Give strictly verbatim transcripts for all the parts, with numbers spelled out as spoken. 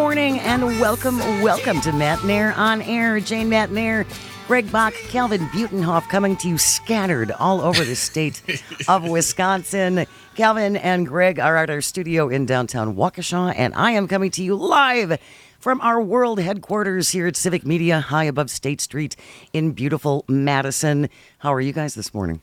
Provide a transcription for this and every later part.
morning and welcome, welcome to Matt Nair on Air. Jane Matt Nair, Greg Bach, Calvin Butenhoff coming to you scattered all over the state of Wisconsin. Calvin and Greg are at our studio in downtown Waukesha, and I am coming to you live from our world headquarters here at Civic Media, high above State Street in beautiful Madison. How are you guys this morning?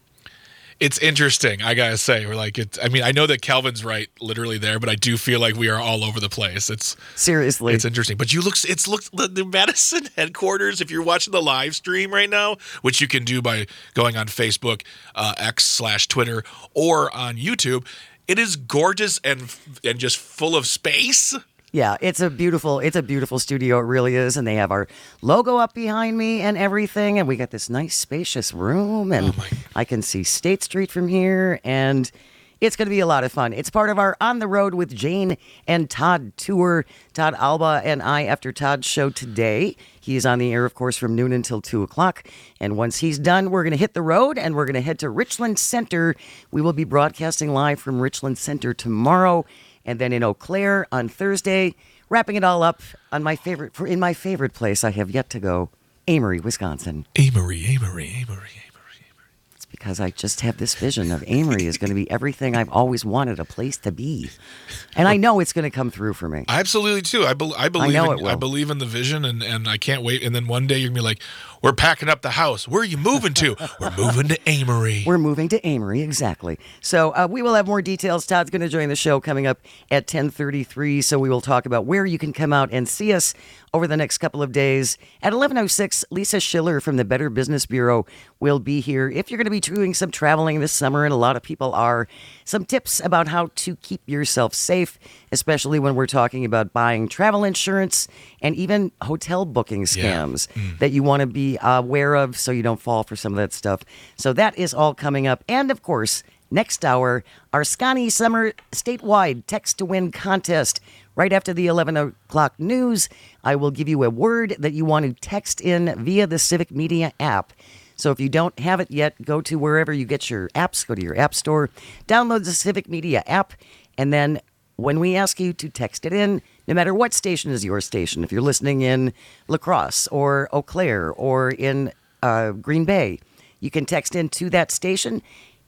It's interesting, I gotta say. We're like, it's, I mean, I know that Calvin's right, literally there, but I do feel like we are all over the place. It's seriously, it's interesting. But you look, it's look the, the Madison headquarters. If you're watching the live stream right now, which you can do by going on Facebook, uh, X slash Twitter, or on YouTube, it is gorgeous and and just full of space. Yeah, it's a beautiful, it's a beautiful studio. It really is. And they have our logo up behind me and everything. And we got this nice spacious room, and oh I can see State Street from here. And it's going to be a lot of fun. It's part of our On the Road with Jane and Todd tour. Todd Alba and I, after Todd's show today, he is on the air, of course, from noon until two o'clock. And once he's done, we're going to hit the road and we're going to head to Richland Center. We will be broadcasting live from Richland Center tomorrow. And then in Eau Claire on Thursday, wrapping it all up on my favorite, for in my favorite place I have yet to go, Amory, Wisconsin. Amory, Amory, Amory, Amory. It's because I just have this vision of Amory is going to be everything I've always wanted a place to be. And I know it's going to come through for me. Absolutely, too. I, be- I believe I know in, it will. I believe in the vision, and, and I can't wait. And then one day you're going to be like, we're packing up the house. Where are you moving to? We're moving to Amory. We're moving to Amory, exactly. So uh, we will have more details. Todd's going to join the show coming up at ten thirty-three. So we will talk about where you can come out and see us over the next couple of days. At eleven oh six, Lisa Schiller from the Better Business Bureau will be here. If you're going to be doing some traveling this summer, and a lot of people are, some tips about how to keep yourself safe, especially when we're talking about buying travel insurance and even hotel booking scams yeah. mm. that you want to be aware of so you don't fall for some of that stuff. So that is all coming up. And of course, next hour, our Scotty Summer statewide text to win contest. Right after the eleven o'clock news, I will give you a word that you want to text in via the Civic Media app. So if you don't have it yet, go to wherever you get your apps, go to your app store, download the Civic Media app, and then when we ask you to text it in, no matter what station is your station, if you're listening in La Crosse or Eau Claire or in uh, Green Bay, you can text in to that station.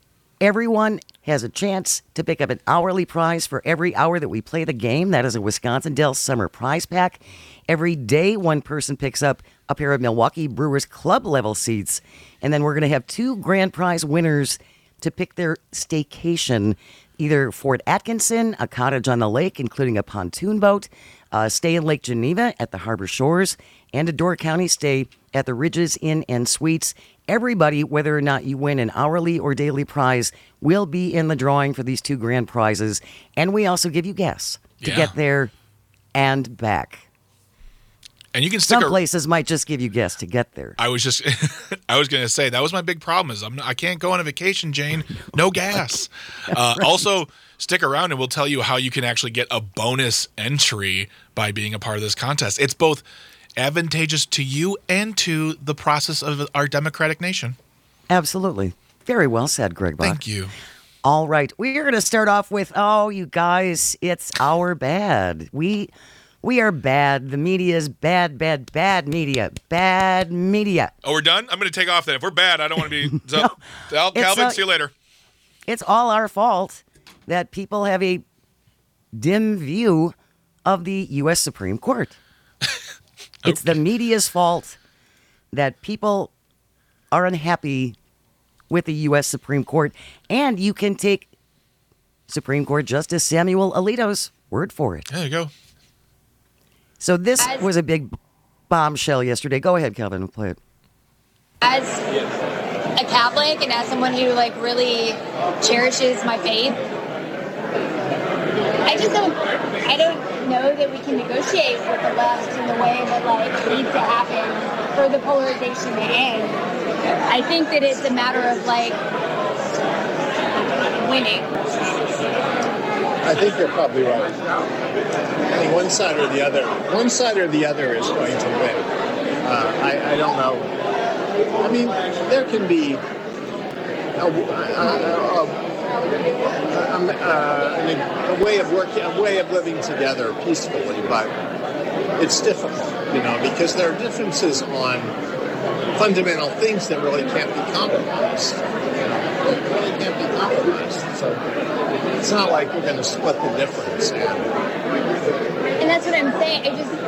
Everyone has a chance to pick up an hourly prize for every hour that we play the game. That is a Wisconsin Dells Summer Prize Pack. Every day, one person picks up a pair of Milwaukee Brewers club level seats. And then we're going to have two grand prize winners to pick their staycation. Either Fort Atkinson, a cottage on the lake, including a pontoon boat, a stay in Lake Geneva at the Harbor Shores, and a Door County stay at the Ridges Inn and Suites. Everybody, whether or not you win an hourly or daily prize, will be in the drawing for these two grand prizes. And we also give you gas to yeah. get there and back. And you can stick Some a- places might just give you gas to get there. I was just, I was going to say that was my big problem is I'm not, I can't go on a vacation, Jane. No gas. Uh, right. Also, stick around and we'll tell you how you can actually get a bonus entry by being a part of this contest. It's both advantageous to you and to the process of our democratic nation. Absolutely. Very well said, Greg Bach. Thank you. All right. We're going to start off with, oh, you guys, it's our bad. We... We are bad. The media is bad, bad, bad media. Bad media. Oh, we're done? I'm going to take off then. If we're bad, I don't want to be... So, no, Al, Calvin, a, see you later. It's all our fault that people have a dim view of the U S Supreme Court. okay. It's the media's fault that people are unhappy with the U S Supreme Court. And you can take Supreme Court Justice Samuel Alito's word for it. There you go. So this as, was a big bombshell yesterday. Go ahead, Calvin, play it. As a Catholic and as someone who like really cherishes my faith, I just don't. I don't know that we can negotiate with the left in the way that like needs to happen for the polarization to end. I think that it's a matter of like winning. I think you're probably right. I mean, one side or the other, one side or the other is going to win. Uh, I, I don't know. I mean, there can be a, a, a, um, uh, a way of working, a way of living together peacefully, but it's difficult, you know, because there are differences on fundamental things that really can't be compromised. You know, they really can't be compromised. So it's not like we're going to split the difference. And, and that's what I'm saying. I just,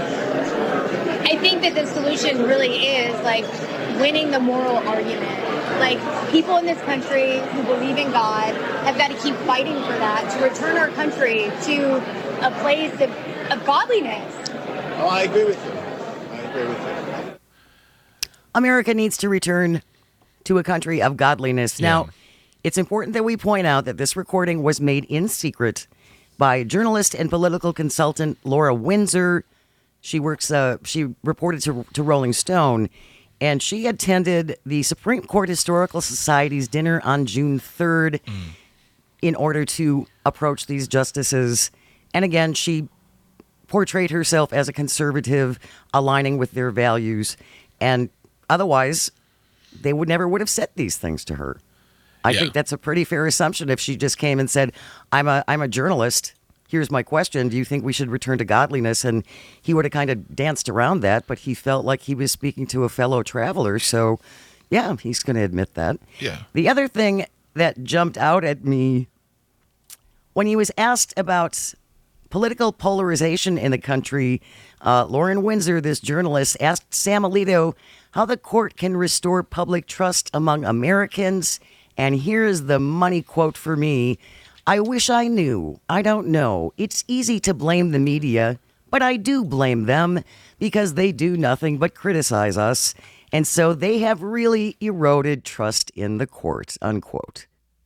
I think that the solution really is like winning the moral argument. Like, people in this country who believe in God have got to keep fighting for that, to return our country to a place of, of godliness. Oh, I agree with you. I agree with you. America needs to return to a country of godliness. Now, Yeah. it's important that we point out that this recording was made in secret by journalist and political consultant Laura Windsor. She works, uh, she reported to, to Rolling Stone, and she attended the Supreme Court Historical Society's dinner on June third mm. in order to approach these justices. And again, she portrayed herself as a conservative, aligning with their values. And otherwise, they would never would have said these things to her. I yeah. think that's a pretty fair assumption. If she just came and said, I'm a I'm a journalist, here's my question, do you think we should return to godliness? And he would have kind of danced around that, but he felt like he was speaking to a fellow traveler. So, yeah, he's going to admit that. Yeah. The other thing that jumped out at me when he was asked about political polarization in the country, uh, Lauren Windsor, this journalist, asked Sam Alito how the court can restore public trust among Americans. And here's the money quote for me. I wish I knew. I don't know. It's easy to blame the media, but I do blame them because they do nothing but criticize us. And so they have really eroded trust in the court, unquote.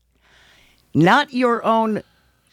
Not your own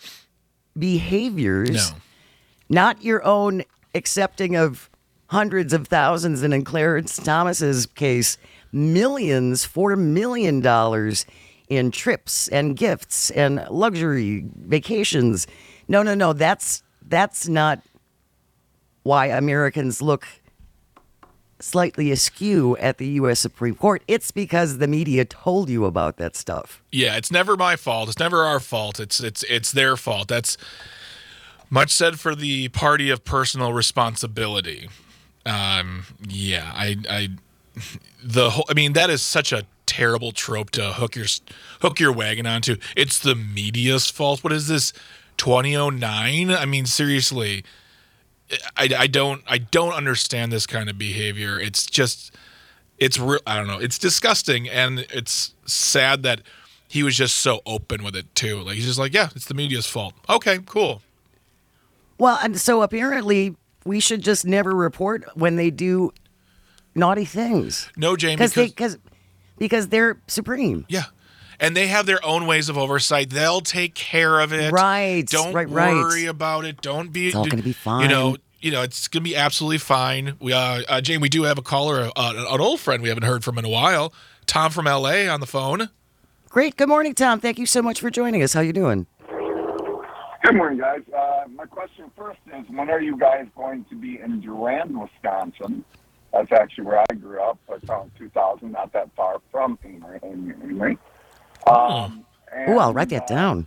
behaviors, No. not your own accepting of hundreds of thousands, and in Clarence Thomas's case, millions, four million dollars in trips and gifts and luxury vacations. No, no, no. That's that's not why Americans look slightly askew at the U S Supreme Court. It's because the media told you about that stuff. Yeah, it's never my fault. It's never our fault. It's it's it's their fault. That's much said for the party of personal responsibility. Um, yeah, I, I, the whole. I mean, that is such a terrible trope to hook your hook your wagon onto. It's the media's fault. What is this, twenty oh nine? I mean, seriously, I, I don't I don't understand this kind of behavior. It's just, it's real. I don't know. It's disgusting, and it's sad that he was just so open with it too. Like, he's just like, yeah, it's the media's fault. Okay, cool. Well, and so apparently we should just never report when they do naughty things. No, Jamie, because because they, cause, because they're supreme. Yeah. And they have their own ways of oversight. They'll take care of it. Right. Don't right, right. worry about it. Don't be. It's all going to be fine. You know, you know, it's going to be absolutely fine. We, uh, uh, Jane, we do have a caller, uh, an old friend we haven't heard from in a while. Tom from L A on the phone. Great. Good morning, Tom. Thank you so much for joining us. How you doing? Good morning, guys. Uh, my question first is, when are you guys going to be in Durand, Wisconsin? That's actually where I grew up. It's around two thousand, not that far from Amory. Amory. Um, and, Oh, I'll write that uh, down.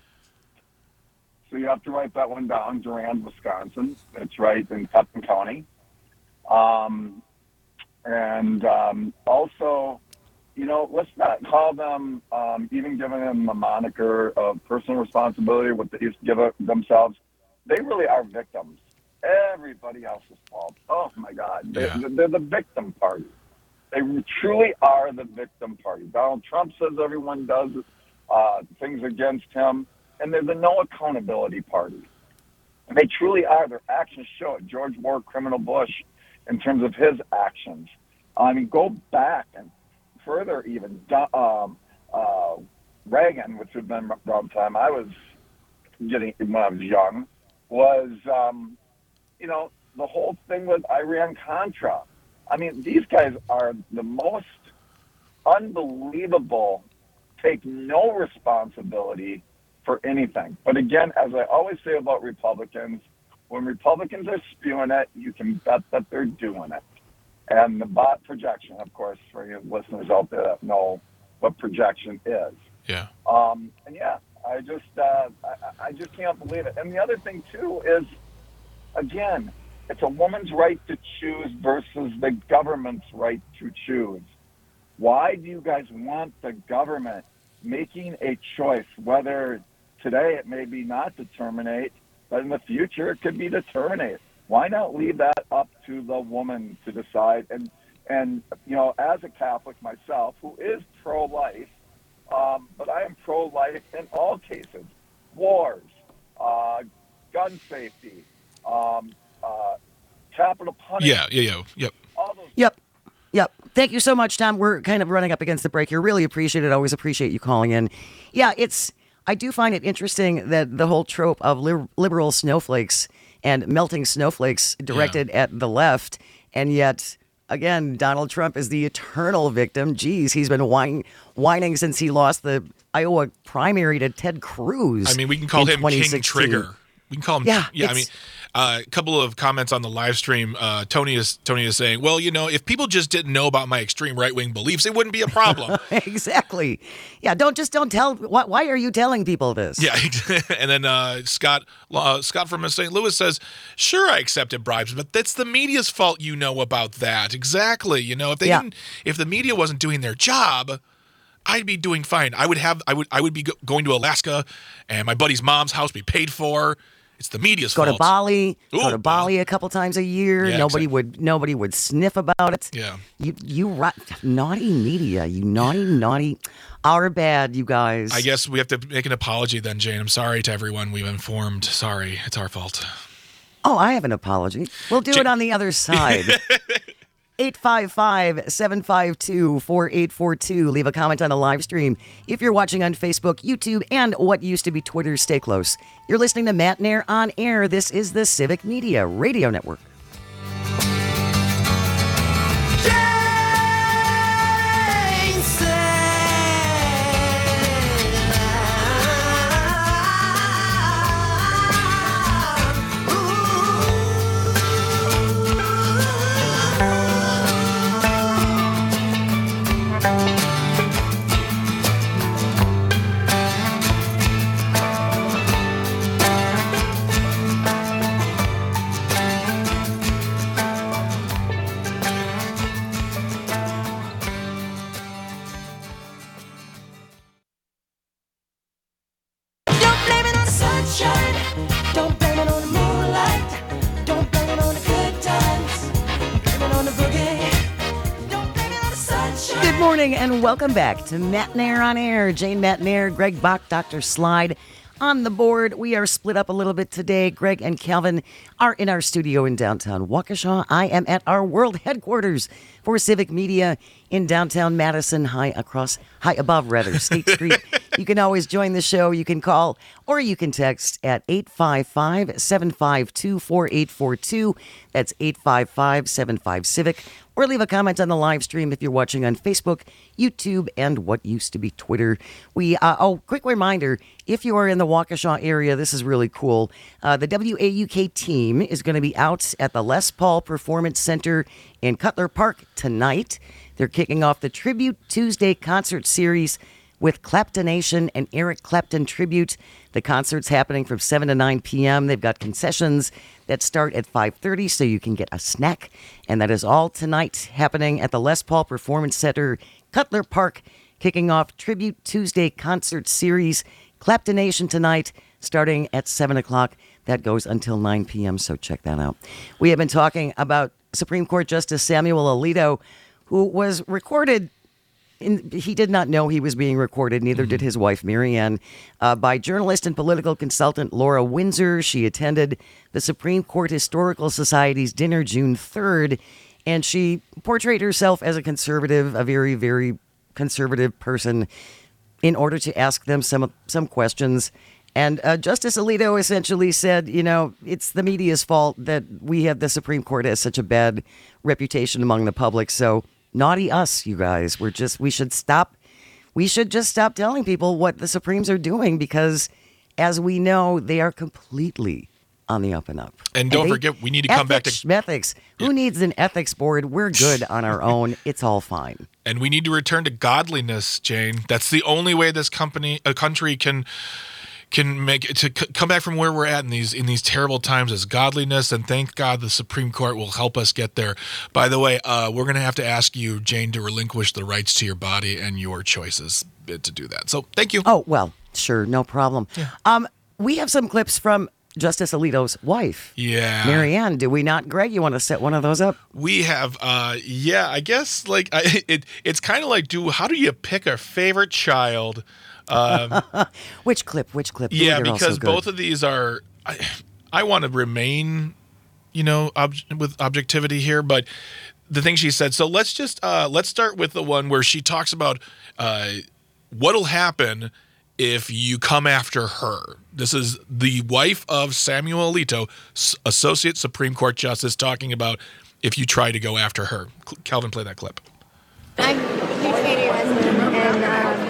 So you have to write that one down, Durand, Wisconsin. It's right in Putnam County. Um, and um, also, you know, let's not call them, um, even giving them a moniker of personal responsibility, what they used to give it themselves. They really are victims. Everybody else's fault. Oh, my God. They, Yeah. They're the victim party. They truly are the victim party. Donald Trump says everyone does uh, things against him, and they're the no accountability party. And they truly are. Their actions show it. George Ward, criminal Bush, in terms of his actions. I mean, go back and further even, um, uh, Reagan, which had been around the time I was getting, when I was young, was, um, you know, the whole thing with Iran-Contra. I mean, these guys are the most unbelievable, take no responsibility for anything. But again, as I always say about Republicans, when Republicans are spewing it, you can bet that they're doing it. And the bot projection, of course, for you listeners out there that know what projection is. Yeah. Um, and yeah, I just, uh, I, I just can't believe it. And the other thing too is, again, it's a woman's right to choose versus the government's right to choose. Why do you guys want the government making a choice, whether today it may be not to terminate, but in the future it could be to terminate? Why not leave that up to the woman to decide? And, and you know, as a Catholic myself, who is pro-life, um, but I am pro-life in all cases, wars, uh, gun safety, um, uh, capital punishment. Yeah, yeah, yeah, yep. All those Yep. Yep. Thank you so much, Tom. We're kind of running up against the break here. Really appreciate it. Always appreciate you calling in. Yeah, it's, I do find it interesting that the whole trope of li- liberal snowflakes and melting snowflakes directed Yeah. at the left, and yet, again, Donald Trump is the eternal victim. Geez, he's been whining, whining since he lost the Iowa primary to Ted Cruz. I mean, we can call in him twenty King sixteen. Trigger. We can call him. Yeah, yeah. I it's- mean, uh, a couple of comments on the live stream. Uh, Tony is Tony is saying, "Well, you know, if people just didn't know about my extreme right wing beliefs, it wouldn't be a problem." Exactly. Yeah, don't just don't tell. Why, why are you telling people this? Yeah, and then uh, Scott uh, Scott from Saint Louis says, "Sure, I accepted bribes, but that's the media's fault. You know about that exactly. You know, if they Yeah. didn't, if the media wasn't doing their job, I'd be doing fine. I would have, I would, I would be go- going to Alaska, and my buddy's mom's house be paid for. It's the media's Go fault. to Bali. go Ooh, to Bali a couple times a year. Yeah, nobody exactly. would nobody would sniff about it. Yeah. You you ri- naughty media. You naughty naughty. Our bad, you guys. I guess we have to make an apology then, Jane. I'm sorry to everyone we've informed. Sorry, it's our fault. Oh, I have an apology. We'll do Ja- it on the other side. eight five five, seven five two, four eight four two. Leave a comment on the live stream. If you're watching on Facebook, YouTube, and what used to be Twitter, stay close. You're listening to Matt Nair on air. This is the Civic Media Radio Network. Don't blame it on the sunshine. Don't blame it on the moonlight. Don't blame it on the good times. Blame it on the boogie. Don't blame it on the sunshine. Good morning and welcome back to Matt Nair on air. Jane Matt Nair, Greg Bach, Doctor Slide on the board. We are split up a little bit today. Greg and Calvin are in our studio in downtown Waukesha. I am at our world headquarters for Civic Media in downtown Madison, high across, high above rather, State Street. You can always join the show. You can call or you can text at eight five five, seven five two, four eight four two. That's eight five five, seven five, Civic. Or leave a comment on the live stream if you're watching on Facebook, YouTube, and what used to be Twitter. We uh, oh, quick reminder, if you are in the Waukesha area, this is really cool. Uh, the W A U K team is going to be out at the Les Paul Performance Center in Cutler Park tonight. They're kicking off the Tribute Tuesday concert series with Claptonation and Eric Clapton Tribute. The concert's happening from seven to nine p.m. They've got concessions that start at five thirty, so you can get a snack. And that is all tonight happening at the Les Paul Performance Center, Cutler Park, kicking off Tribute Tuesday concert series. Claptonation tonight, starting at seven o'clock. That goes until nine p.m., so check that out. We have been talking about Supreme Court Justice Samuel Alito, who was recorded. In, he did not know he was being recorded, neither did his wife, Marianne, uh, by journalist and political consultant Laura Windsor. She attended the Supreme Court Historical Society's dinner June third, and she portrayed herself as a conservative, a very, very conservative person, in order to ask them some some questions. And uh, Justice Alito essentially said, you know, it's the media's fault that we have the Supreme Court has such a bad reputation among the public, so naughty us, you guys. We're just, we should stop. We should just stop telling people what the Supremes are doing because, as we know, they are completely on the up and up. And don't they- forget, we need to come back to- ethics, ethics. Who needs an ethics board? We're good on our own. It's all fine. And we need to return to godliness, Jane. That's the only way this company, a country can can make to c- come back from where we're at in these in these terrible times is godliness. And thank God the Supreme Court will help us get there. By the way, uh, we're going to have to ask you, Jane, to relinquish the rights to your body and your choices to do that. So thank you. Oh, well, sure, no problem. Um, we have some clips from Justice Alito's wife. Yeah. Marianne, do we not, Greg? You want to set one of those up? We have, uh, yeah, I guess like I, it. It's kind of like, do how do you pick a favorite child? Um, Which clip? Which clip? Ooh, yeah, they're all so because good. both of these are. I, I want to remain, you know, ob- with objectivity here, but the thing she said. So let's just uh, let's start with the one where she talks about uh, what'll happen if you come after her. This is the wife of Samuel Alito, S- Associate Supreme Court Justice, talking about if you try to go after her. Calvin, play that clip. I'm a huge fan of your husband, and um,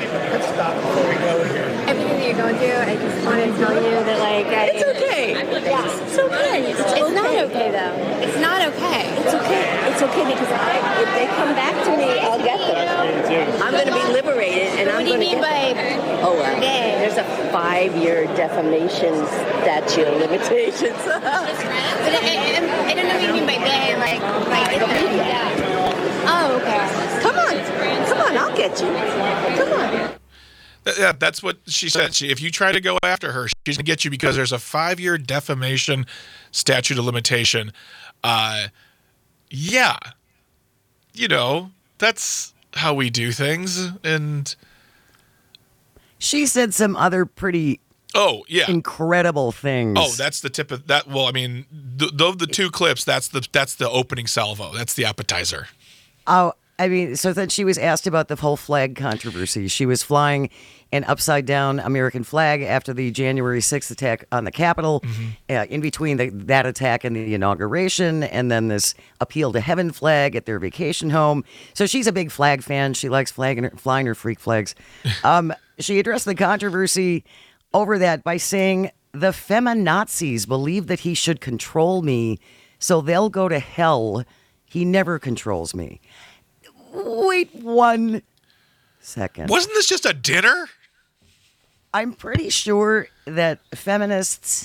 everything that you're going through, I just want to tell you that, like, I, It's okay. Yeah. It's okay. It's, It's okay. not okay, though. It's not okay. It's okay. It's okay because I, if they come back to me, I'll get them. I'm going to be liberated, and What I'm do you going to mean get by them. Oh, well, gay? there's a five-year defamation statute of limitations. But I, I, I don't know what you mean by gay, like, like, yeah. Oh, okay. Come on. Come on, I'll get you. Come on. Th- Yeah, that's what she said. She, if you try to go after her, she's gonna get you because there's a five-year defamation statute of limitation. Uh, yeah, you know that's how we do things. And She said some other pretty oh yeah, incredible things. oh that's the tip of that. Well, I mean, th- th- the two clips. That's the that's the opening salvo. That's the appetizer. Oh, I mean, so then she was asked about the whole flag controversy. She was flying an upside down American flag after the January sixth attack on the Capitol, uh, in between the, that attack and the inauguration, and then this appeal to heaven flag at their vacation home. So she's a big flag fan. She likes flagging her, flying her freak flags. Um, she addressed the controversy over that by saying, the feminazis believe that he should control me, so they'll go to hell. He never controls me. Wait one second. Wasn't this just a dinner? I'm pretty sure that feminists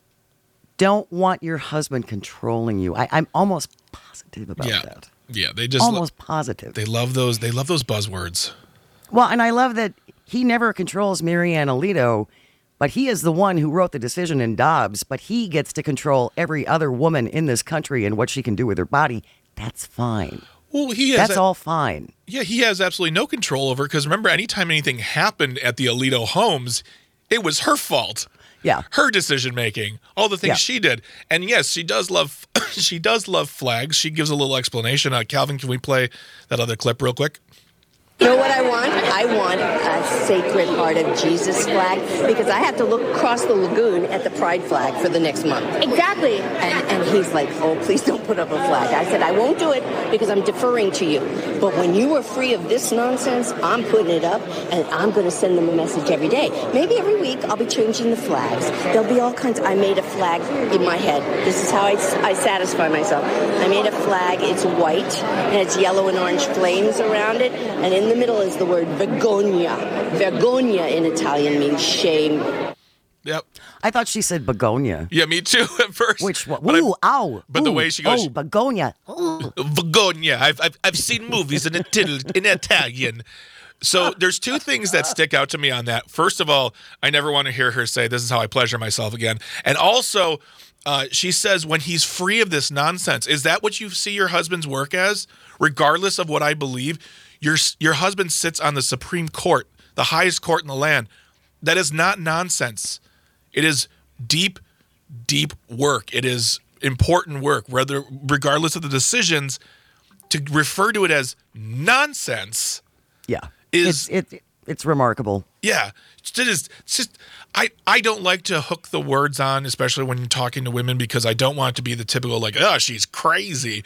don't want your husband controlling you. I, I'm almost positive about yeah, that. yeah. They just lo- Almost positive. they love those. They love those buzzwords. Well, and I love that he never controls Marianne Alito, but he is the one who wrote the decision in Dobbs, but he gets to control every other woman in this country and what she can do with her body. That's fine. Well, he has That's a- all fine. Yeah, he has absolutely no control over. Because remember, anytime anything happened at the Alito homes, it was her fault. Yeah. Her decision making, all the things Yeah. she did, and yes, she does love. She does love flags. She gives a little explanation. Uh, Calvin, can we play that other clip real quick? You know what I want? I want a Sacred Heart of Jesus flag because I have to look across the lagoon at the Pride flag for the next month. Exactly. And, and he's like, oh, please don't put up a flag. I said, I won't do it because I'm deferring to you. But when you are free of this nonsense, I'm putting it up and I'm going to send them a message every day. Maybe every week I'll be changing the flags. There'll be all kinds. I made a flag in my head. This is how I, I satisfy myself. I made a flag. It's white and it's yellow and orange flames around it. And in the middle is the word vergogna. Vergogna in Italian means shame. Yep. I thought she said begonia. Yeah, me too at first. Which one? But I- Ooh, ow. but the ooh, way she goes- Oh, begonia. Ooh. Begonia. I've, I've I've seen movies in Ital- in Italian. So there's two things that stick out to me on that. First of all, I never want to hear her say, "This is how I pleasure myself" again. And also, uh, she says, "When he's free of this nonsense." Is that what you see your husband's work as? Regardless of what I believe, your your husband sits on the Supreme Court, the highest court in the land. That is not nonsense. It is deep, deep work. It is important work, whether regardless of the decisions. To refer to it as nonsense, Yeah. Is- it's, it, it's remarkable. yeah, it is. It's just I I don't like to hook the words on, especially when you're talking to women, because I don't want it to be the typical like, oh, she's crazy.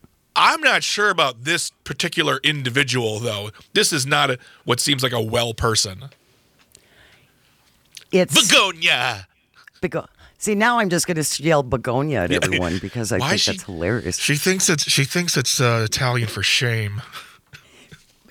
I'm not sure about this particular individual, though. This is not a, what seems like a well person. It's Begonia. bego- See, now I'm just going to yell begonia at everyone because I Why think she- that's hilarious. She thinks it's she thinks it's uh, Italian for shame.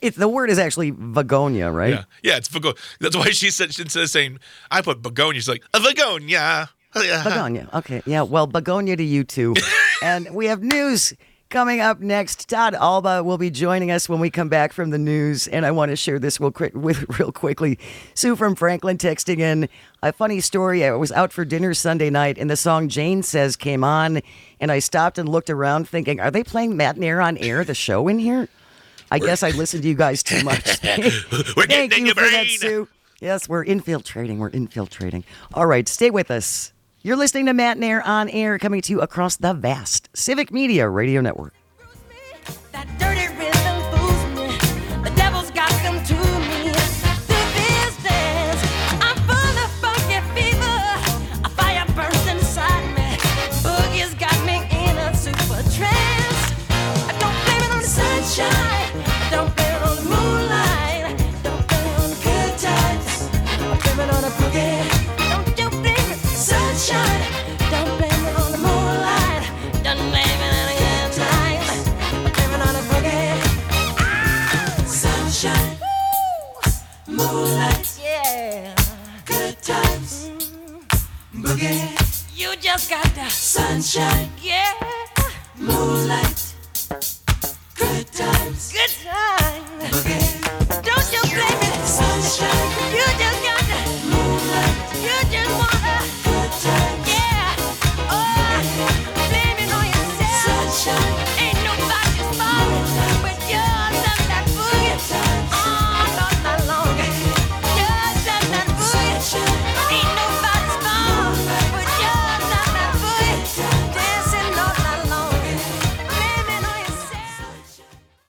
It's the word is actually Vagonia, right? Yeah, yeah, it's Vagonia. That's why she said instead of saying I put begonia, she's like a Vagonia. Begonia. Okay. Yeah. Well, begonia to you too. And we have news coming up next. Todd Alba will be joining us when we come back from the news. And I want to share this real, quick, with, real quickly. Sue from Franklin texting in a funny story. I was out for dinner Sunday night and the song Jane Says came on. And I stopped and looked around thinking, are they playing Matt and Air on Air, the show in here? I guess I listened to you guys too much. We're Thank getting you your for that, brain. Sue. Yes, we're infiltrating. We're infiltrating. All right, stay with us. You're listening to Matt and Air on Air, coming to you across the vast Civic Media Radio Network. That dirty rhythm fools me. The devil's got them to me. The business. I'm full of funky fever. A fire burns inside me. Boogie's got me in a super trance. I don't blame it on the sunshine. I don't blame it on the moonlight. Don't blame it on the good times. I blame it on the boogie. Don't you blame it, sunshine. Don't blame it on the moonlight. Don't blame it on the good times. Blame it on the boogie. Ah, sunshine, woo, moonlight, yeah, good times, boogie. You just got the sunshine, yeah, moonlight, good times, good times, boogie. Don't you blame it, sunshine. You just got the moonlight. You just wanna good times, yeah. Oh, blame it on yourself. Sunshine. Ain't nobody's fault but yours and that boogie. All night long. Yours and that boogie. Ain't nobody's fault but yours and that boogie. Dancing all night long. Blame it on yourself.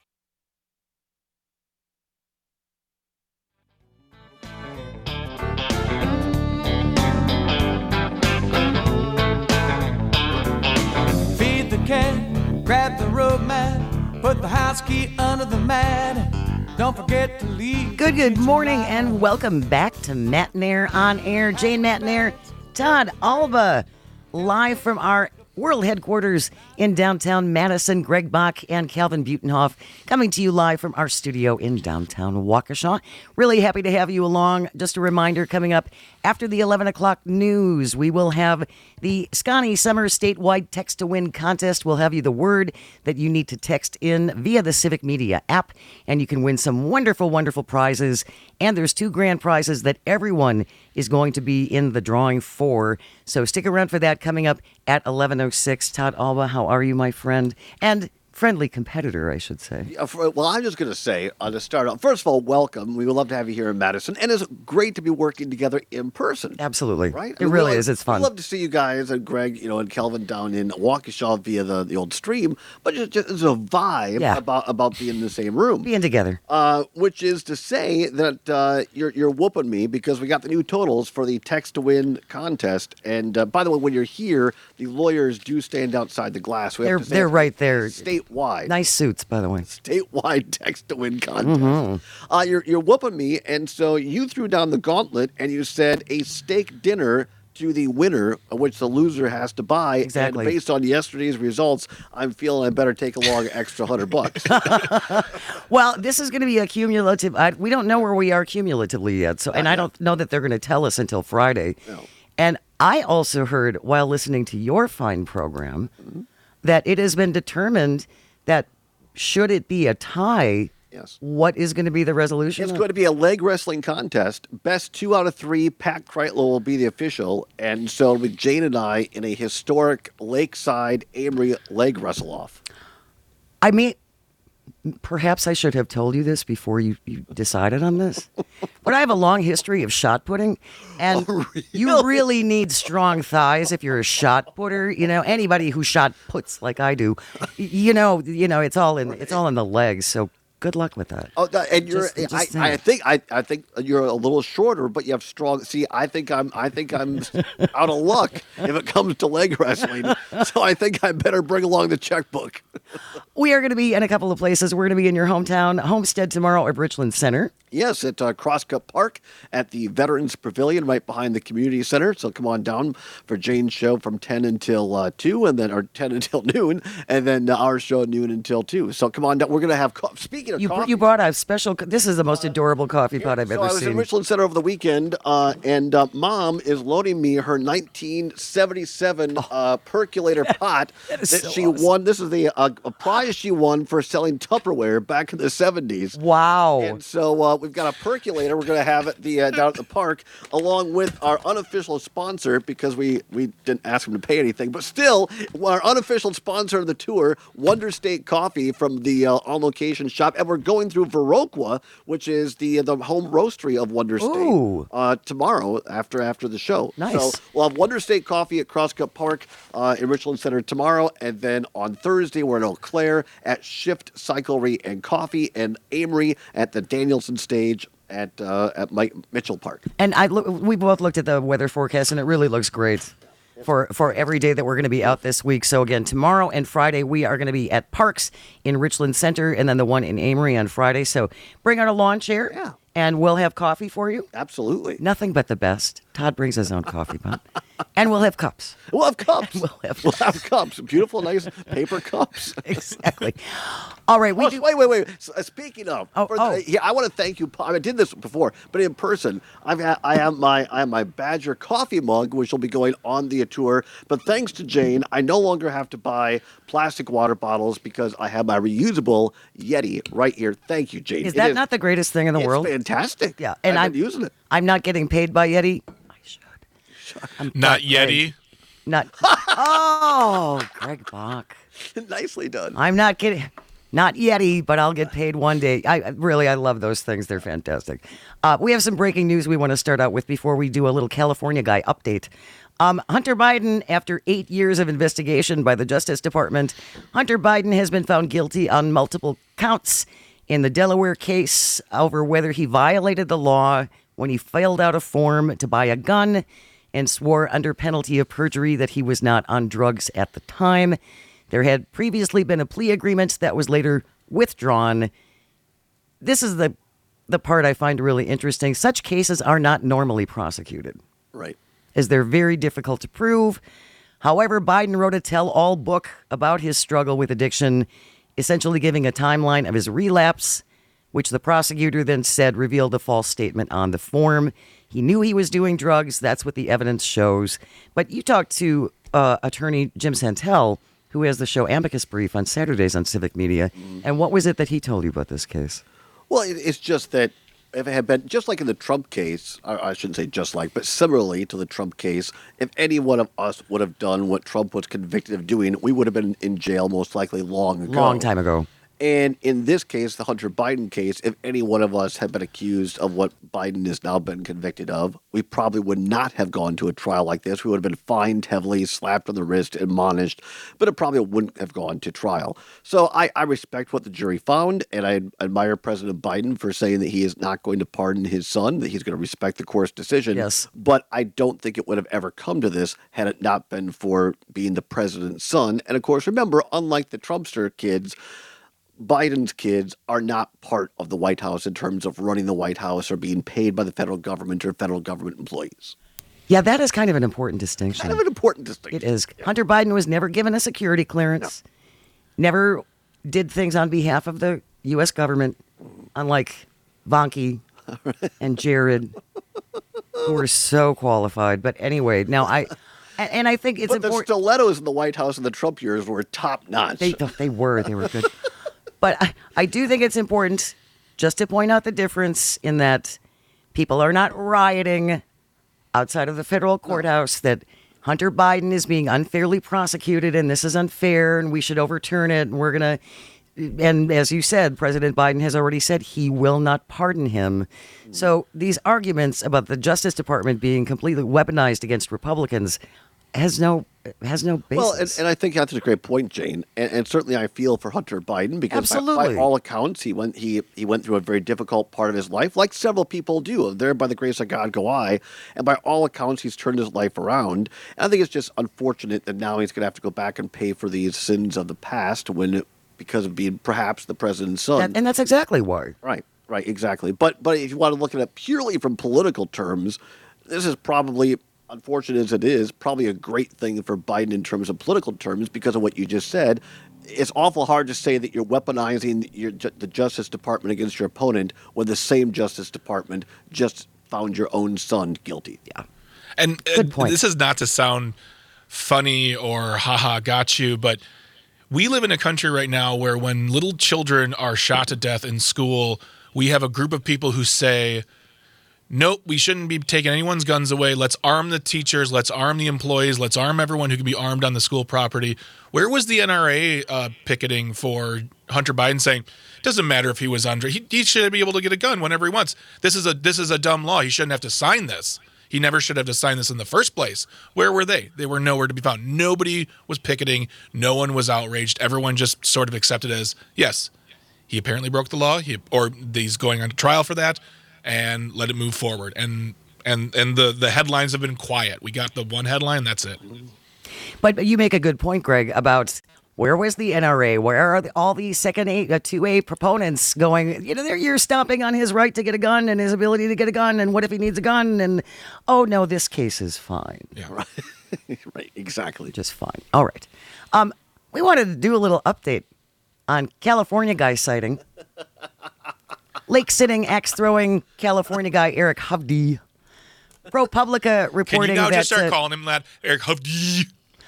Feed the cat, grab the road mat, put the house key under the mat. Don't forget to leave. Good, good morning, and welcome back to Matt and Air on Air. Jane Matt and Air, Todd Alba, live from our world headquarters in downtown Madison. Greg Bach and Calvin Butenhoff coming to you live from our studio in downtown Waukesha. Really happy to have you along. Just a reminder, coming up after the eleven o'clock news, we will have the Scotty Summer Statewide Text to Win contest. We'll have you the word that you need to text in via the Civic Media app, and you can win some wonderful, wonderful prizes. And there's two grand prizes that everyone is going to be in the drawing for. So stick around for that coming up at eleven oh six. Todd Alba, how are you, my friend? And friendly competitor, I should say. Yeah, for, well, I'm just going to say, uh, to start off, first of all, welcome. We would love to have you here in Madison. And it's great to be working together in person. Absolutely. Right? It really is. It's fun. We'd love to see you guys and Greg, you know, and Kelvin down in Waukesha via the, the old stream. But just, just it's a vibe Yeah. about, about being in the same room. Being together. Uh, which is to say that uh, you're you're whooping me because we got the new totals for the Text to Win contest. And uh, by the way, when you're here, the lawyers do stand outside the glass. We have They're, to say they're it's right there. statewide. Nice suits, by the way. Statewide Text to Win contest. Mm-hmm. Uh, you're you're whooping me, and so you threw down the gauntlet, and you said a steak dinner to the winner, which the loser has to buy. Exactly. And based on yesterday's results, I'm feeling I better take along an extra hundred bucks. Well, this is going to be a cumulative. I, we don't know where we are cumulatively yet, so and I don't know that they're going to tell us until Friday. No. And I also heard while listening to your fine program Mm-hmm. that it has been determined that should it be a tie, Yes. what is going to be the resolution? It's going to be a leg wrestling contest. Best two out of three. Pat Kreitlow will be the official, and so with Jane and I in a historic Lakeside Amory leg wrestle off. I mean, perhaps I should have told you this before you, you decided on this. But I have a long history of shot putting, and Oh, you really need strong thighs if you're a shot putter. You know, anybody who shot puts like I do, y- you know, you know, it's all in it's all in the legs. So good luck with that. Oh, that- and you're. Just- just I, I saying. think. I, I think you're a little shorter, but you have strong. See, I think I'm. I think I'm out of luck if it comes to leg wrestling. So I think I better bring along the checkbook. We are going to be in a couple of places. We're going to be in your hometown, Homestead tomorrow at Richland Center. Yes, at uh, Crosscut Park at the Veterans Pavilion right behind the community center. So come on down for Jane's show from ten until uh, two, and then or ten until noon, and then uh, our show noon until two. So come on down. We're going to have co- speaking of You, coffee. you brought a special. co- This is the most adorable coffee pot I've so ever I was seen. in Richland Center over the weekend, uh, and uh, Mom is loading me her nineteen seventy-seven uh, percolator pot that, is so she awesome. won. This is the uh, a prize she won for selling Tupperware back in the seventies. Wow. And so uh, we've got a percolator we're going to have at the uh, down at the park, along with our unofficial sponsor, because we, we didn't ask him to pay anything, but still our unofficial sponsor of the tour, Wonder State Coffee from the uh, on location shop, and we're going through Viroqua, which is the the home roastery of Wonder State, Ooh. uh, tomorrow after after the show. Nice. So we'll have Wonder State Coffee at Crosscut Park uh, in Richland Center tomorrow, and then on Thursday we're in Eau Claire at Shift Cyclery and Coffee, and Amory at the Danielson Stage at uh, at Mike Mitchell Park. And I look, we both looked at the weather forecast, and it really looks great for for every day that we're going to be out this week. So again, tomorrow and Friday we are going to be at Parks in Richland Center, and then the one in Amory on Friday. So bring out a lawn chair, Yeah. and we'll have coffee for you. Absolutely. Nothing but the best. Todd brings his own coffee pot, and we'll have cups. We'll have cups. We'll have- We'll have cups. Beautiful, nice paper cups. Exactly. All right, we Oh, do. wait, wait, wait. So, uh, speaking of, Oh, for the- oh. yeah, I want to thank you. I did this before, but in person, I've had, I have my I have my Badger coffee mug, which will be going on the tour. But thanks to Jane, I no longer have to buy plastic water bottles because I have my reusable Yeti right here. Thank you, Jane. Is It that not the greatest thing in the it's world? fantastic. Yeah, and I've I'm been using it. I'm not getting paid by Yeti. I should. I'm Not Greg. Yeti. Not. Oh, Greg Bach. Nicely done. I'm not getting. Not Yeti, but I'll get paid one day. I I- really, I love those things. They're fantastic. Uh, we have some breaking news we want to start out with before we do a little California guy update. Um, Hunter Biden, after eight years of investigation by the Justice Department, Hunter Biden has been found guilty on multiple counts in the Delaware case over whether he violated the law when he filled out a form to buy a gun and swore under penalty of perjury that he was not on drugs at the time. There had previously been a plea agreement that was later withdrawn. This is the the part I find really interesting. Such cases are not normally prosecuted, Right. as they're very difficult to prove. However, Biden wrote a tell-all book about his struggle with addiction, essentially giving a timeline of his relapse, which the prosecutor then said revealed a false statement on the form. He knew he was doing drugs. That's what the evidence shows. But you talked to uh, attorney Jim Santel, who has the show Amicus Brief on Saturdays on Civic Media. And what was it that he told you about this case? Well, it, it's just that if it had been just like in the Trump case, I, I shouldn't say just like, but similarly to the Trump case, if any one of us would have done what Trump was convicted of doing, we would have been in jail most likely long ago. Long time ago. And in this case, the Hunter Biden case, if any one of us had been accused of what Biden has now been convicted of, we probably would not have gone to a trial like this. We would have been fined heavily, slapped on the wrist, admonished, but it probably wouldn't have gone to trial. So I, I respect what the jury found, and I admire President Biden for saying that he is not going to pardon his son, that he's going to respect the court's decision. Yes. But I don't think it would have ever come to this had it not been for being the president's son. And of course, remember, unlike the Trumpster kids, Biden's kids are not part of the White House in terms of running the White House or being paid by the federal government or federal government employees. Yeah, that is kind of an important distinction. Kind of an important distinction. It is. Hunter Biden was never given a security clearance, never did things on behalf of the U S government, unlike Vonke and Jared, who were so qualified. But anyway, now I, and, and I think it's But the important. stilettos in the White House in the Trump years were top notch. They, they were, they were good. But I, I do think it's important just to point out the difference in that people are not rioting outside of the federal courthouse, that Hunter Biden is being unfairly prosecuted and this is unfair and we should overturn it. And we're going to, and as you said, President Biden has already said he will not pardon him. So these arguments about the Justice Department being completely weaponized against Republicans has no has no basis. Well, and, and I think that's a great point, Jane. And, and certainly, I feel for Hunter Biden because, by, Absolutely. by all accounts, he went he he went through a very difficult part of his life, like several people do. There, by the grace of God, go I. And by all accounts, he's turned his life around. And I think it's just unfortunate that now he's going to have to go back and pay for these sins of the past when, because of being perhaps the president's son. That- and that's exactly why. Right. right, exactly. But but if you want to look at it purely from political terms, this is probably, unfortunate as it is, probably a great thing for Biden in terms of political terms because of what you just said. It's awful hard to say that you're weaponizing your, the Justice Department against your opponent when the same Justice Department just found your own son guilty. Yeah. And, Good and point. this is not to sound funny or haha got you, but we live in a country right now where when little children are shot to death in school, we have a group of people who say, nope, we shouldn't be taking anyone's guns away. Let's arm the teachers. Let's arm the employees. Let's arm everyone who can be armed on the school property. Where was the N R A uh, picketing for Hunter Biden saying, doesn't matter if he was under, he, he should be able to get a gun whenever he wants. This is a this is a dumb law. He shouldn't have to sign this. He never should have to sign this in the first place. Where were they? They were nowhere to be found. Nobody was picketing. No one was outraged. Everyone just sort of accepted as, yes, he apparently broke the law, he, or he's going on to trial for that, and let it move forward. And and and the, the headlines have been quiet. We got the one headline, that's it. But you make a good point, Greg, about where was the N R A? Where are the, all the second A, uh, two A proponents going, you know, they're, you're stomping on his right to get a gun and his ability to get a gun. And what if he needs a gun? And, oh, no, this case is fine. Yeah. Right, right, exactly. Just fine. All right. Um, we wanted to do a little update on California guy sighting. Lake-sitting, axe-throwing California guy Eric Hovde. ProPublica Can reporting you now that... just start uh, calling him that? Eric Hovde.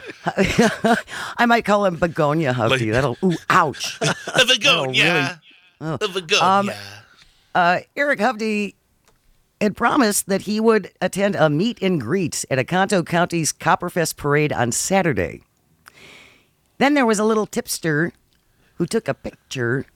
I might call him Begonia Hovde. Like- That'll, ooh, ouch. A begonia. Oh, A begonia. Um, Uh, Eric Hovde had promised that he would attend a meet and greet at Oconto County's Copperfest parade on Saturday. Then there was a little tipster who took a picture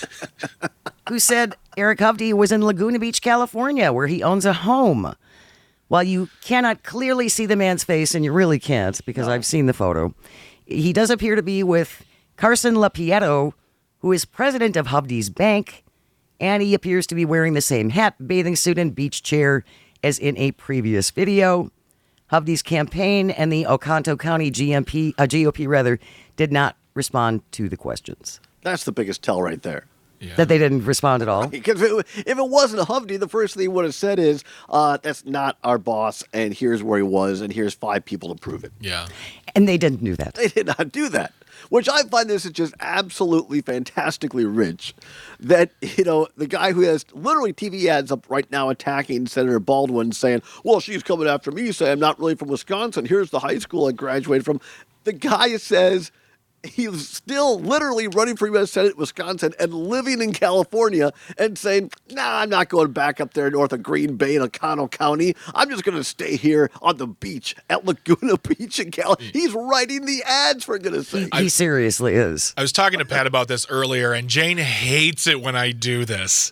who said Eric Hovde was in Laguna Beach, California, where he owns a home. While you cannot clearly see the man's face, and you really can't because I've seen the photo, he does appear to be with Carson Lapieto, who is president of Hovde's Bank, and he appears to be wearing the same hat, bathing suit, and beach chair as in a previous video. Hovde's campaign and the Oconto County G M P, uh, G O P rather, did not respond to the questions. That's the biggest tell right there. Yeah. That they didn't respond at all. Because if it, if it wasn't Hovde, the first thing he would have said is, uh, that's not our boss, and here's where he was, and here's five people to prove it. Yeah. And they didn't do that. They did not do that, which I find this is just absolutely fantastically rich. That, you know, the guy who has literally T V ads up right now attacking Senator Baldwin saying, well, she's coming after me, saying I'm not really from Wisconsin. Here's the high school I graduated from. The guy says he's still literally running for U S Senate in Wisconsin and living in California and saying, nah, I'm not going back up there north of Green Bay in Oconto County. I'm just going to stay here on the beach at Laguna Beach in California. He's writing the ads, for goodness sake. He seriously is. I was talking to Pat about this earlier, and Jane hates it when I do this.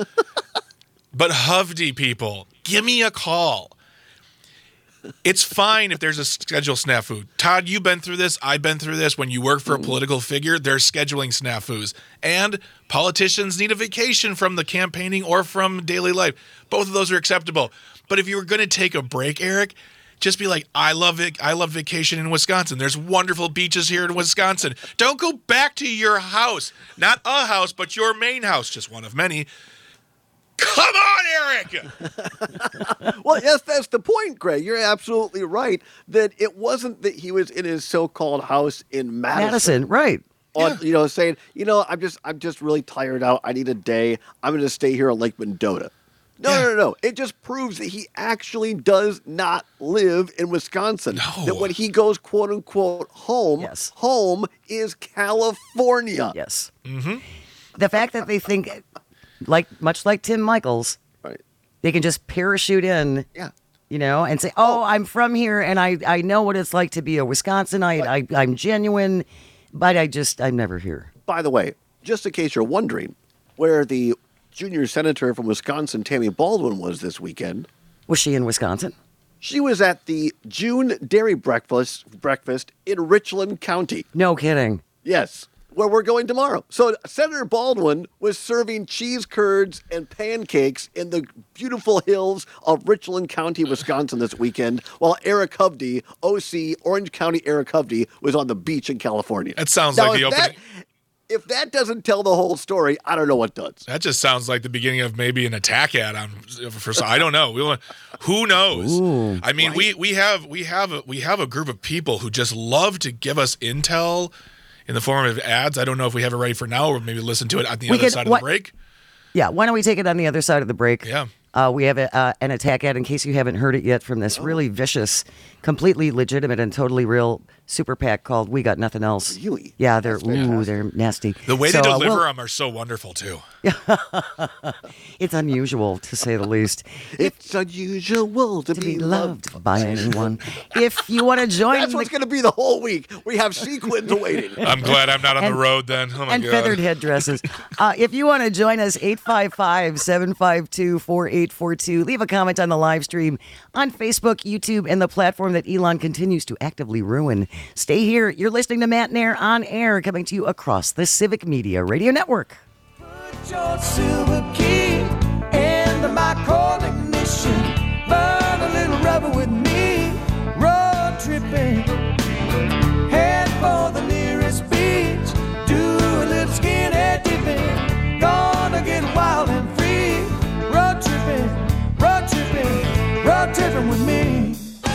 But Hovde people, give me a call. It's fine if there's a schedule snafu. Todd, you've been through this. I've been through this. When you work for a political figure, there's scheduling snafus. And politicians need a vacation from the campaigning or from daily life. Both of those are acceptable. But if you were going to take a break, Eric, just be like, I love it. I love vacation in Wisconsin. There's wonderful beaches here in Wisconsin. Don't go back to your house. Not a house, but your main house. Just one of many. Come on, Eric! Well, yes, that's the point, Greg. You're absolutely right that it wasn't that he was in his so-called house in Madison. Madison, right. On, Yeah. you know, saying, you know, I'm just, I'm just really tired out. I need a day. I'm going to stay here on Lake Mendota. No, Yeah. no, no, no. It just proves that he actually does not live in Wisconsin. No. That when he goes, quote unquote, home, Yes. home is California. Yes. Mm-hmm. The fact that they think, like much like Tim Michaels, Right. they can just parachute in, Yeah. you know, and say, "Oh, I'm from here, and I, I know what it's like to be a Wisconsinite. I, I'm genuine, but I just I'm never here." By the way, just in case you're wondering, where the junior senator from Wisconsin, Tammy Baldwin, was this weekend, Was she in Wisconsin? she was at the June Dairy Breakfast breakfast in Richland County. No kidding. Yes, where we're going tomorrow. So Senator Baldwin was serving cheese curds and pancakes in the beautiful hills of Richland County, Wisconsin this weekend, while Eric Hovde, O C, Orange County Eric Hovde, was on the beach in California. That sounds Now, like the if that- opening. If that doesn't tell the whole story, I don't know what does. That just sounds like the beginning of maybe an attack ad on for. I don't know. We will, who knows? Ooh, I mean, right? we we have we have a, we have a group of people who just love to give us intel in the form of ads. I don't know if we have it ready for now, or maybe listen to it on the we other could, side what, of the break. Yeah, why don't we take it on the other side of the break? Yeah. Uh, we have a, uh, an attack ad in case you haven't heard it yet from this really vicious, completely legitimate and totally real super PAC called We Got Nothing Else. Really? Yeah, they're ooh, they're nasty. The way so, they uh, deliver we'll, them are so wonderful too. It's unusual to say the least. It's unusual to, To be be loved. loved by anyone. If you want to join That's the what's going to be the whole week. We have sequins waiting. I'm glad I'm not on And- the road then. Oh my and God. feathered headdresses. Uh, if you want to join us, eight five five, seven five two, four eight four two. Leave a comment on the live stream on Facebook, YouTube, and the platform that Elon continues to actively ruin. Stay here. You're listening to Matt Nair on air, coming to you across the Civic Media Radio Network. Put your silver key in my cold ignition. Burn a little rubber with me. Road tripping. Head for the nearest beach. Do a little skinny dipping. Gonna get wild and free. Road tripping. Road tripping. Road tripping with me.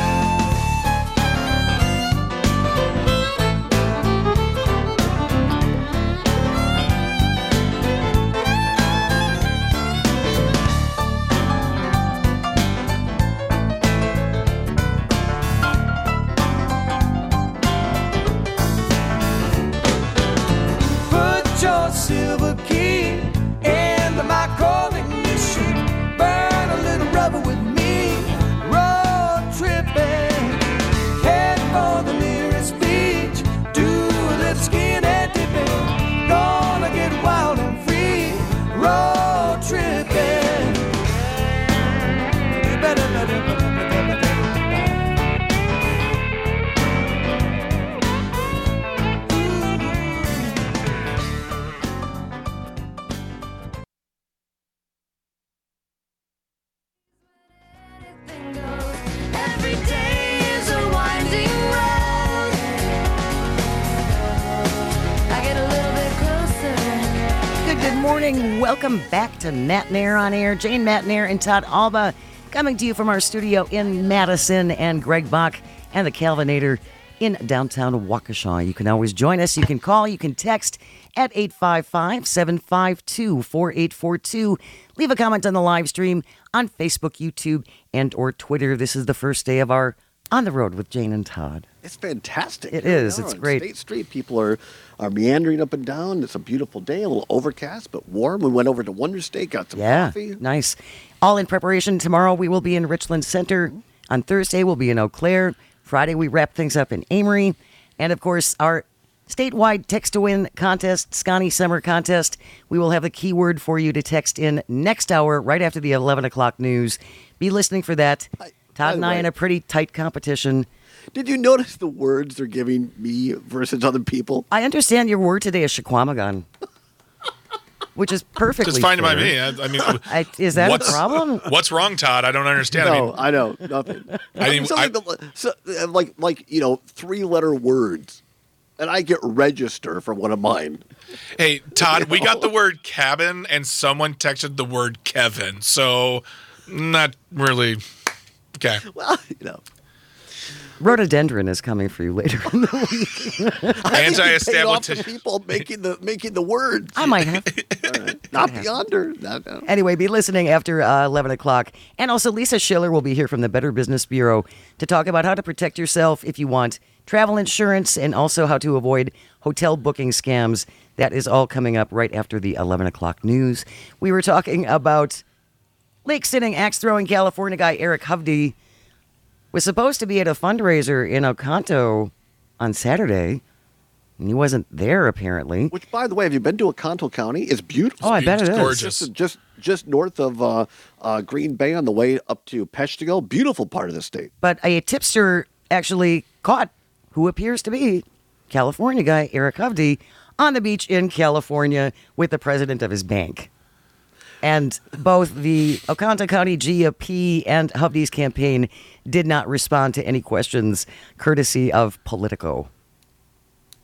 Put your silver key into my cold ignition. Burn a little rubber with me. Road tripping. Head for the nearest beach. Do a little skinny dipping. Gonna get wild and free. Road tripping. You better let it. Every day is a winding road. I get a little bit closer. Good, good morning. Welcome back to Matt Nair on air. Jane Matt Nair and Todd Alba coming to you from our studio in Madison, and Greg Bach and the Calvinator in downtown Waukesha. You can always join us. You can call, you can text at eight five five, seven five two, four eight four two. Leave a comment on the live stream on Facebook, YouTube, and or Twitter. This is the first day of our On the Road with Jane and Todd. It's fantastic. It Here we is. are It's on great. State Street. People are, are meandering up and down. It's a beautiful day, a little overcast, but warm. We went over to Wonder State, got some Yeah, coffee. nice. All in preparation. Tomorrow we will be in Richland Center. On Thursday we'll be in Eau Claire. Friday we wrap things up in Amory. And of course our statewide text to win contest, Scotty Summer Contest. We will have the keyword for you to text in next hour right after the eleven o'clock news. Be listening for that. By Todd the and I way- in a pretty tight competition. Did you notice the words they're giving me versus other people? I understand your word today is Shaquamagon, which is perfectly It's fine by fair. me. I, I mean, I, is that a what's, problem? What's wrong, Todd? I don't understand. I No, mean, I know nothing. I mean, Something I- that- so, uh, like like you know, three letter words, and I get register for one of mine. hey, Todd, we got the word cabin, and someone texted the word Kevin. So, not really. Okay. Well, you know, Rhododendron is coming for you later in the week. I think you paid off the Anti-establishment. people making the making the words. I might have. All right. Not beyonder. No, no. Anyway, be listening after uh, eleven o'clock. And also, Lisa Schiller will be here from the Better Business Bureau to talk about how to protect yourself if you want travel insurance and also how to avoid hotel booking scams. That is all coming up right after the eleven o'clock news. We were talking about lake sitting, axe throwing California guy Eric Hovde was supposed to be at a fundraiser in Oconto on Saturday, and he wasn't there apparently. Which, by the way, have you been to Oconto County? It's beautiful. Oh, I bet it It's is. gorgeous. Just just just north of uh, uh, Green Bay on the way up to Peshtigo. Beautiful part of the state. But a tipster actually caught who appears to be California guy Eric Hovde on the beach in California with the president of his bank. And both the Oconto County G O P and Hovde's campaign did not respond to any questions courtesy of Politico.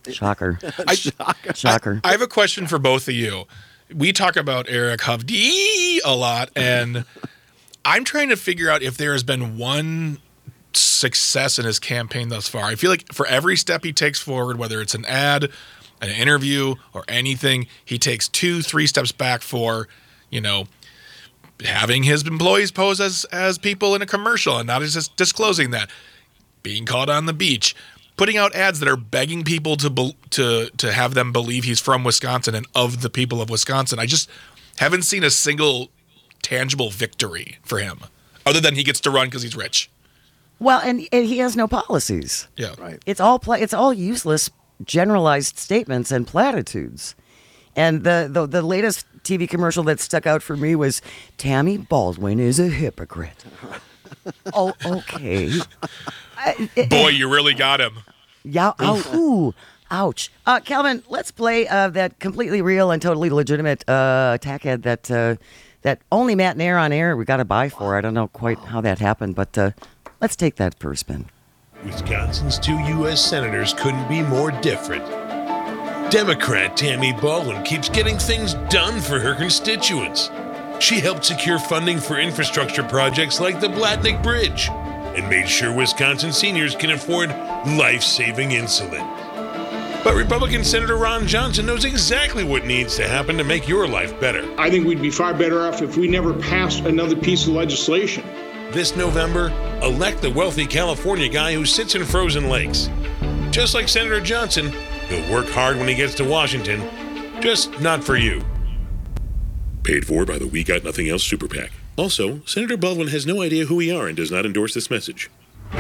Shocker. I, Shocker. I have a question for both of you. We talk about Eric Hovde a lot, and I'm trying to figure out if there has been one success in his campaign thus far. I feel like for every step he takes forward, whether it's an ad, an interview, or anything, he takes two, three steps back for, you know, having his employees pose as, as people in a commercial and not just disclosing that, being caught on the beach, putting out ads that are begging people to be, to to have them believe he's from Wisconsin and of the people of Wisconsin. I just haven't seen a single tangible victory for him, other than he gets to run because he's rich. Well, and, and he has no policies. Yeah, right. It's all pla- It's all useless, generalized statements and platitudes. And the, the the latest T V commercial that stuck out for me was Tammy Baldwin is a hypocrite. Oh, okay. I- it- Boy, you really got him. Yeah. Ow, ooh. Ouch. Uh, Calvin, let's play uh, that completely real and totally legitimate uh, attack ad that uh, that only Matt and Air on Air we got to buy for. I don't know quite how that happened, but uh, let's take that for a spin. Wisconsin's two U S senators couldn't be more different. Democrat Tammy Baldwin keeps getting things done for her constituents. She helped secure funding for infrastructure projects like the Blatnick Bridge and made sure Wisconsin seniors can afford life-saving insulin. But Republican Senator Ron Johnson knows exactly what needs to happen to make your life better. I think we'd be far better off if we never passed another piece of legislation. This November, elect the wealthy California guy who sits in frozen lakes. Just like Senator Johnson, he'll work hard when he gets to Washington, just not for you. Paid for by the We Got Nothing Else Super PAC. Also, Senator Baldwin has no idea who we are and does not endorse this message.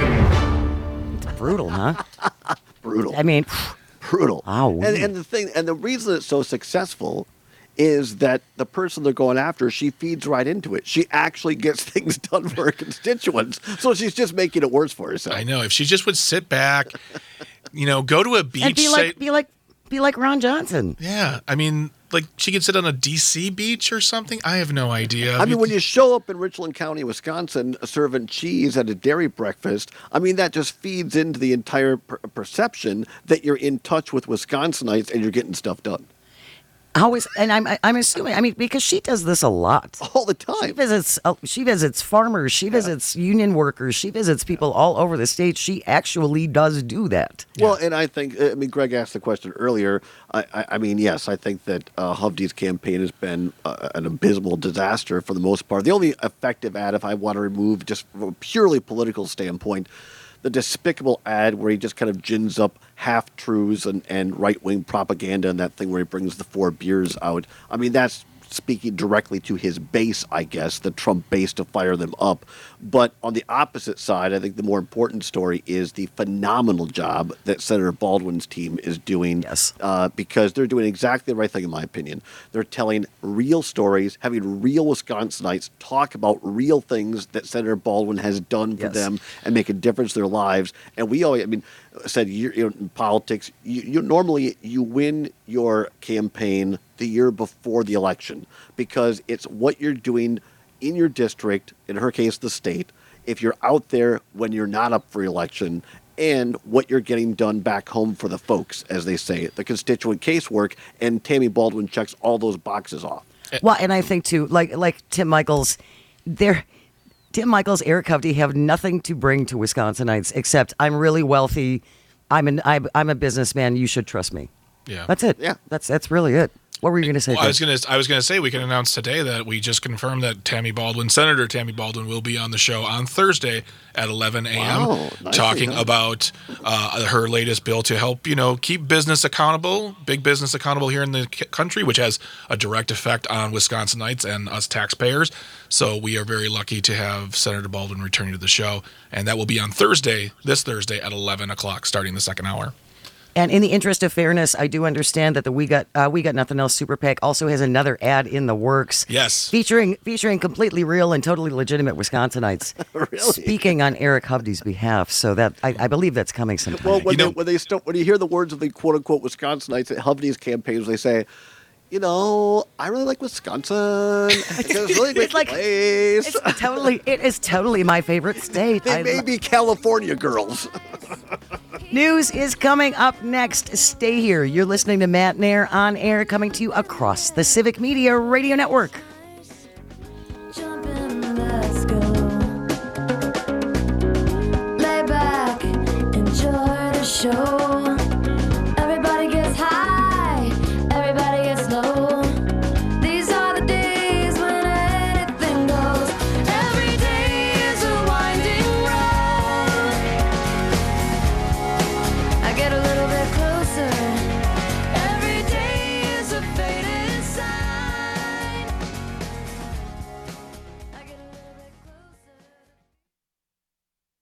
It's brutal, huh? Brutal. I mean, brutal. Wow. And, and the thing, and the reason it's so successful is that the person they're going after, she feeds right into it. She actually gets things done for her constituents, so she's just making it worse for herself. I know. If she just would sit back, you know, go to a beach, and be say, like, be like, be like Ron Johnson. yeah. I mean, like she could sit on a D C beach or something. I have no idea. I mean, when you show up in Richland County, Wisconsin, serving cheese at a dairy breakfast, I mean, that just feeds into the entire per- perception that you're in touch with Wisconsinites and you're getting stuff done. How is, and I'm I'm assuming, I mean, because she does this a lot. All the time. She visits, uh, she visits farmers, she visits union workers, she visits people all over the state. She actually does do that. Well, and I think, I mean, Greg asked the question earlier. I, I, I mean, yes, I think that uh, Hovde's campaign has been uh, an abysmal disaster for the most part. The only effective ad, if I want to remove just from a purely political standpoint, the despicable ad where he just kind of gins up half-truths and, and right-wing propaganda and that thing where he brings the four beers out. I mean, that's speaking directly to his base, I guess, the Trump base, to fire them up. But on the opposite side, I think the more important story is the phenomenal job that Senator Baldwin's team is doing. Yes. Uh, because they're doing exactly the right thing, in my opinion. They're telling real stories, having real Wisconsinites talk about real things that Senator Baldwin has done for Yes. them and make a difference in their lives. And we always, I mean, said you know, in politics, you, you normally you win your campaign the year before the election because it's what you're doing in your district, in her case, the state, if you're out there when you're not up for election, and what you're getting done back home for the folks, as they say, the constituent casework, and Tammy Baldwin checks all those boxes off. Well, and I think too, like like Tim Michaels, they're Tim Michaels, Eric Hovde have nothing to bring to Wisconsinites except I'm really wealthy, I'm an I'm, I'm a businessman. You should trust me. Yeah. That's it. Yeah. That's that's really it. What were you going to say? Well, I was Chris? going to I was going to say we can announce today that we just confirmed that Tammy Baldwin, Senator Tammy Baldwin, will be on the show on Thursday at eleven a.m. Wow, nicely talking done. about uh, her latest bill to help you know keep business accountable, big business accountable here in the c- country, which has a direct effect on Wisconsinites and us taxpayers. So we are very lucky to have Senator Baldwin returning to the show, and that will be on Thursday, this Thursday at eleven o'clock, starting the second hour. And in the interest of fairness, I do understand that the We Got uh, We Got Nothing Else Super PAC also has another ad in the works. Yes. Featuring featuring completely real and totally legitimate Wisconsinites Really? speaking on Eric Hovde's behalf. So that I, I believe that's coming sometime. Well, when, You know- they, when they st- when you hear the words of the quote unquote Wisconsinites at Hovde's campaigns, they say, you know, I really like Wisconsin. It's a really great It's like- place. It's totally it is totally my favorite state. They I may lo- be California girls. News is coming up next. Stay here. You're listening to Matt Nair on air, coming to you across the Civic Media Radio Network.